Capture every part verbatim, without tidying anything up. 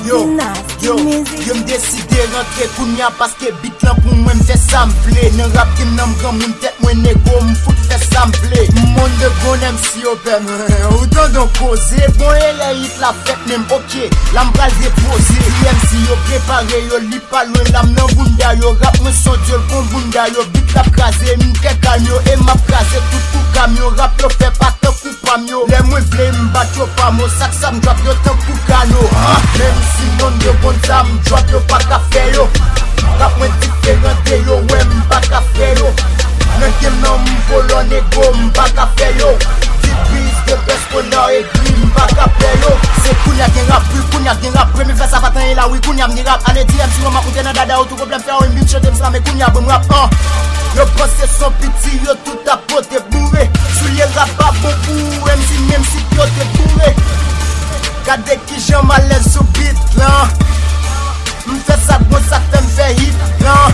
Yo, yo, yo m'deside rentre kounya paske bit lan pou mwen m'fè sample. Nan rap game nan m'gan moun tèt mwen nego m'fout fè sample. Moun de gon M C open, ou dan don cause. Bon ele hit la fèt nem ok, la m'pral depose. M C yo prepare yo li pa loin lam nan bunda yo. Rap mwen son diol kon bunda yo. Bit la krasé, m'ke kanyo e m'a krasé tout pou kamyo. Rap yo fè pa te kou pam yo. Le mwen vle m'bat yo pa mo sak sa m'drop yo te kou kano. Même si moun de bon sa m'drop yo pa ka fè yo. Rap mwen diferente yo, wè m'pa ka fè yo. Nan game nan m'polo nego m'pa ka fè yo. Ti prise de best konar e gri m'pa ka fè yo. Se kounya gen rap, plus kounya gen rap. Premi fè sa patan e la oui kounya m'ni rap. Ane di M C wama koute nan dada ou tout problem fè ou m'bit chote m'sla me kounya bon rap. Yo pense son piti yo tout a pote bourré. Soulier rap a bon pou M C même si yo te bourré. Gade ki jan malaise sou beat lan. M'fè sa bon sa fè m'fè hit lan.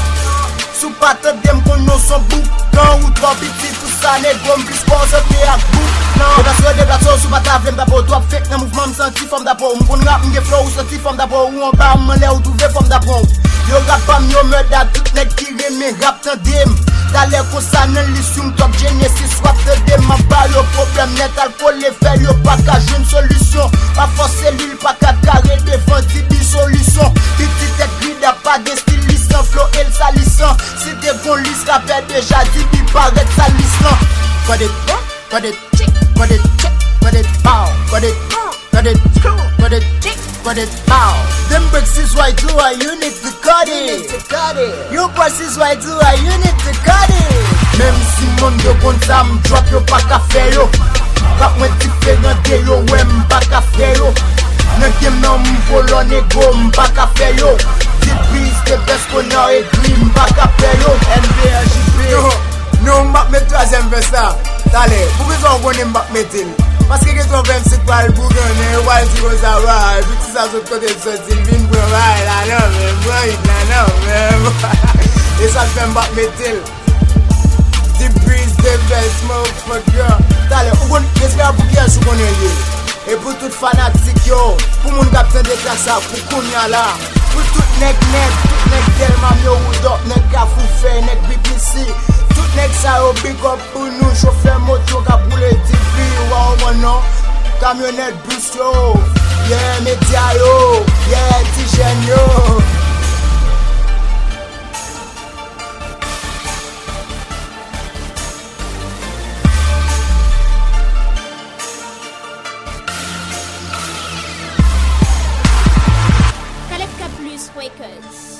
Sou patte dem konon son bouk lan. Ou trois biti tout sa nego m'plis pense te ak bouk lan. Deblasyo deblasyo sou patte avle m'dabo. Drop fake nan mouvement m'senti fòm d'abo. M'kon rap m'ge flow ou senti fòm d'abo. Ou an ba m'en lè ou touve fòm d'abo. Yo rap am yo me da tout nek ki reme rap tan dem. Talè kon sa nan lisyoum top Genesis swap te dem. Ma ba yo problem net alcool le fè yo pa ka joun solusyon. Pa force l'huile pa ka kare defan ti bi solution. Petit tête grida pa de stylisant flow el salissant. Si te bon lis rapè deja di bi paret salissant. Got it, got it, got it, got it, pow, got it, got it, got it, got it, pow. Them bricks is why do I you need to cut it. You boys is why do I you need to cut it. Même si moun de bon sa m'drop yo pa ka fè yo. Rap mwen diferente yo, wè m'pa ka fè yo. Nan game nan m'polo nego m'pa ka fè yo. Ti prise de best konar e gri m'pa ka fè yo. N B A J P. Yo, nou m'bak met troisième verse la. Tale, pou ki son konen m'bak metil. Paske ke ton vem sit wal pou gane, wal si kon sa wal. Biti sa sot kote sotil, vin pou wal la nan men, bro it la nan men. E sa fè m'bak metil. Ti prise de best motherfucker. Tale, ou kon espè pou ki sou konen ye. E pou tout fanatik yo, pou moun kapten de klasa, pou kounya la. Pou tout nek nek, tout nek delman yo woudop, nek kafou fe, nek B P C. Tout nek sa yo big up pou nou, chauffeur moto ka boule T V. Wow manon, kamyonet bus yo, yeah media yo, yeah tijen yo. Kalefka Plus Records.